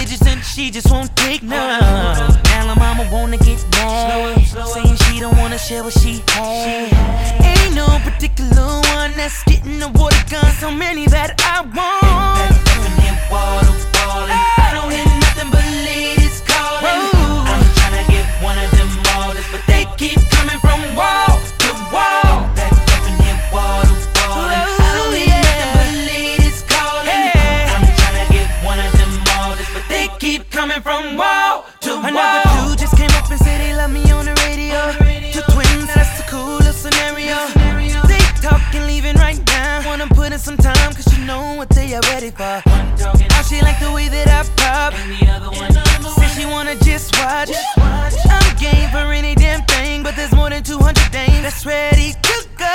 digits and she just won't take none. Now her mama wanna get mad, saying she don't wanna share what she had. Ain't no particular one that's getting the water gun, so many that I want. Water falling. I don't hear nothing but ladies calling. I'm tryna get one of them orders, but they keep coming from wall to wall. Back up and hit water falling. I don't hear nothing but ladies calling. I'm tryna get one of them orders, but they keep coming from wall to wall. Another dude just came up and said they love me on the radio. Two twins, that's the coolest scenario. They talking, leaving right now. Wanna put in some time, cause you know what they are ready for. Now she like the way that I pop. Said she wanna just watch. I'm game for any damn thing, but there's more than 200 dames that's ready to go.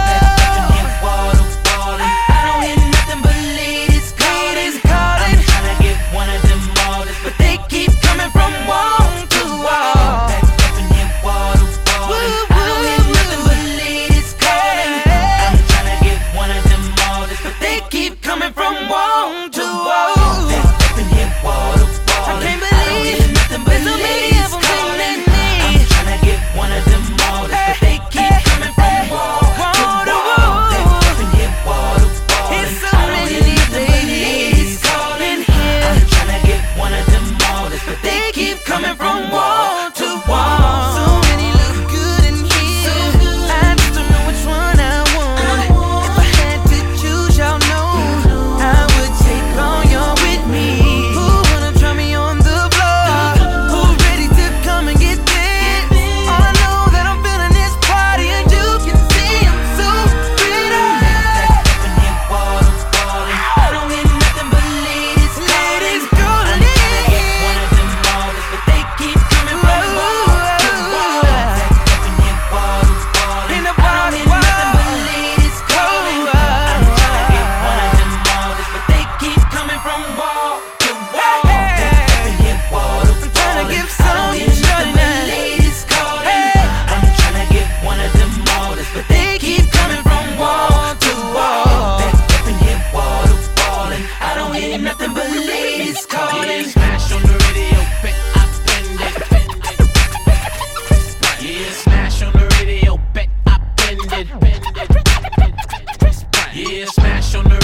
Water falling. I don't hear nothing but ladies calling. I'm tryna get one of them orders, but they keep coming from wall to wall. Back up and hit water falling. I don't hear nothing but ladies calling. I'm tryna get one of them orders, but they keep coming from wall to wall. Back up and hit water falling. I can't believe there's so many of them calling me. I'm tryna get one of them orders, but they keep coming from wall to wall. Back up and hit water falling. It's so many ladies calling here. I'm tryna get one of them orders, but they keep coming from wall to wall. So many look good in here. I just don't know which one I want. If I had to choose, y'all know I would take all y'all with me. Who wanna try me on the floor? Who ready to come and get this? All I know that I'm feeling this party, and you can see I'm so pretty. Back up and hit water falling. I don't hear nothing but ladies calling. Ladies calling Get one of them orders, but they keep coming from wall to wall. Back up and hit water falling. In the I don't hear nothing but ladies calling. I'm tryna get one of them orders, but they keep coming from wall to wall. Back up and hit water I'm tryna falling. give I some don't hear nothing but tonight. ladies calling. I'm tryna get one of them orders, but they keep coming from wall to wall. Back up and hit water falling. I don't hear nothing but ladies calling. Smash on the radio, bet I bend it. Yeah, smash on the radio, bet I bend it. Yeah, smash on the